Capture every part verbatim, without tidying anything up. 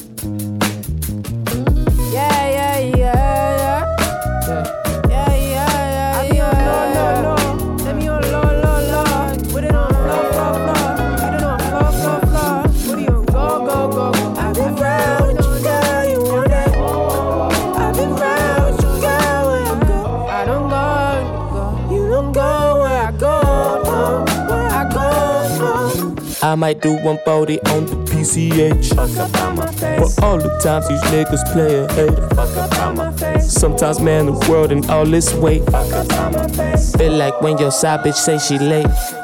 Yeah, yeah, yeah, yeah. Yeah, yeah, yeah, yeah. Low, low, low. Let me on low, low, low. Put it on floor, floor, floor. Put it on floor, floor, floor. Put it on go, go, go, go. I've been round with you, girl, you want that? I've been round with you, girl, where I go. I don't go, you don't go where I go, no. Where I go, no. I might do one forty on the P C H. Fuck up on my face. For all the times these niggas play a hater. Fuck up on my face. Sometimes man, the world and all this weight. Fuck up on my face. Feel like when your side bitch say she late.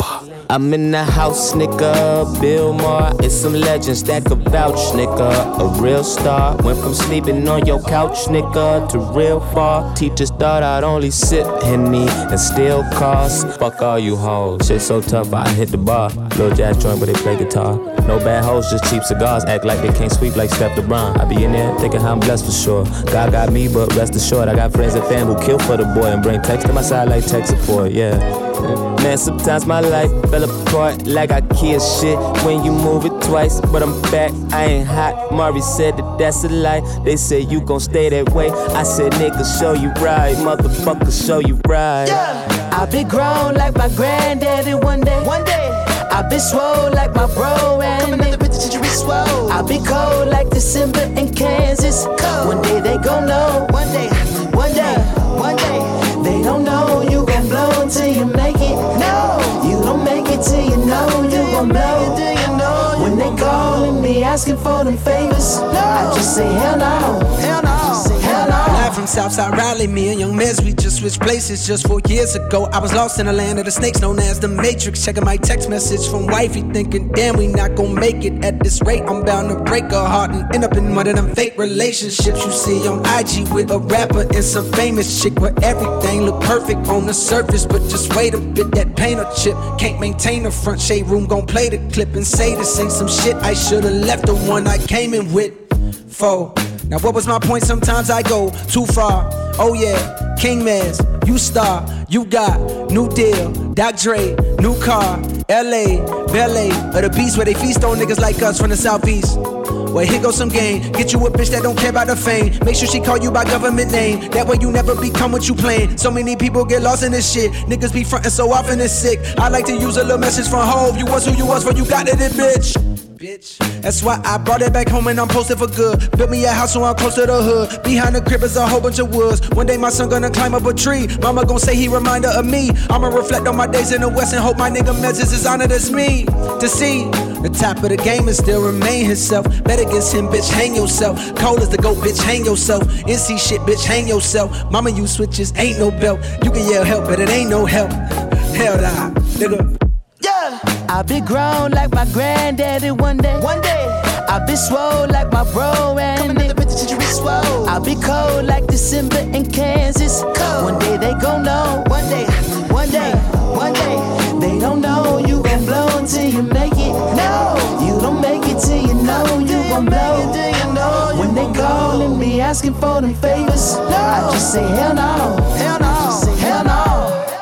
I'm in the house, nigga. Bill Maher, it's some legends that could vouch, nigga. A real star. Went from sleeping on your couch, nigga, to real far. Teachers thought I'd only sip Henny and steal cars. Fuck all you hoes. Shit so tough, I hit the bar. Lil' jazz joint, but they play guitar. No bad hoes, just cheap cigars. Act like they can't sweep like Steph LeBron. I be in there thinking how I'm blessed for sure. God got me, but rest assured, I got friends and fam who kill for the boy and bring text to my side like tech support, yeah. Man, sometimes my life fell apart like I kill shit when you move it twice. But I'm back, I ain't hot. Mari said that that's a lie. They said you gon' stay that way. I said nigga, show you right. Motherfucker, show you right. Yeah. I been grown like my granddaddy one day. One day. I been swole like my bro and coming out the penitentiary swole. I been cold like December in Kansas. Cold. One day they gon' know. One day, one day, one day. They don't know you gon' blow until you make it. No, you don't make it till you know you gon' blow. When they callin' me asking for them favors, no. I just say hell no, hell no, hell no. Live from Southside Raleigh, me and Young Mez, we just switched places just four years ago. I was lost in the land of the snakes known as the Matrix. Checking my text message from wifey, thinking, damn, we not gon' make it at this rate. I'm bound to break her heart and end up in one of them fake relationships you see on I G with a rapper and some famous chick where everything look perfect on the surface. But just wait a bit, that painter chip can't maintain the front. Shade room gon' play the clip and say this ain't some shit. I should've left the one I came in with. Four. Now what was my point? Sometimes I go too far. Oh yeah, King Mez, you star, you got new deal, Doc Dre, new car, L A, Ballet, or the beast where they feast on niggas like us from the southeast. Well, here goes some game. Get you a bitch that don't care about the fame. Make sure she call you by government name. That way you never become what you plain. So many people get lost in this shit. Niggas be frontin' so often it's sick. I like to use a little message from Hove. You was who you was for you got it, in, bitch. Bitch. That's why I brought it back home and I'm posted for good. Built me a house so I'm close to the hood. Behind the crib is a whole bunch of woods. One day my son gonna climb up a tree. Mama gon' say he reminder of me. I'ma reflect on my days in the West and hope my nigga Mez is honored as me. To see the top of the game and still remain himself. Bet against him, bitch, hang yourself. Cold as the goat, bitch, hang yourself. N C shit, bitch, hang yourself. Mama, you switches, ain't no belt. You can yell help, but it ain't no help. Hell nah, nigga. Yeah, I been grown like my granddaddy one day. One day, I been swole like my bro and coming out the penitentiary swole. I been cold like December in Kansas. Cold. One day they gon' know. One day, one day, one day. They don't know you gon' blow until you make it. No, you don't make it till you know you gon' blow. When they callin' me asking for them favors, no. I just say hell no, hell no, hell no.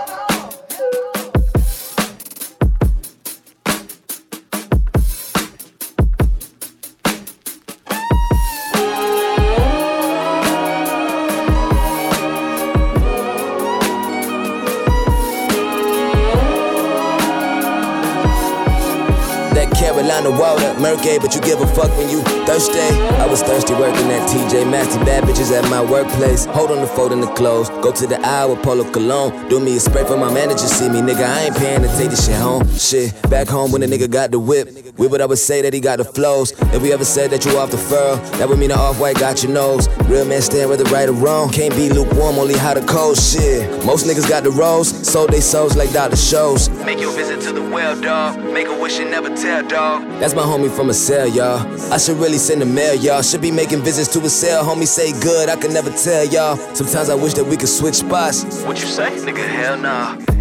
Carolina water, Mercury, but you give a fuck when you thirsty. I was thirsty working at T J Maxx, bad bitches at my workplace. Hold on to folding the clothes, go to the aisle with Polo Cologne. Do me a spray for my manager, see me, nigga, I ain't paying to take this shit home. Shit, back home when the nigga got the whip, we would always say that he got the flows. If we ever said that you off the furrow, that would mean the off-white got your nose. Real man stand whether right or wrong, can't be lukewarm, only hot or cold. Shit, most niggas got the rolls, sold they souls like Doctor Shows. Make your visit to the well, dog, make a wish and never tell, dog. That's my homie from a cell, y'all. I should really send a mail, y'all. Should be making visits to a cell. Homie say good, I can never tell, y'all. Sometimes I wish that we could switch spots. What you say? Nigga, hell nah.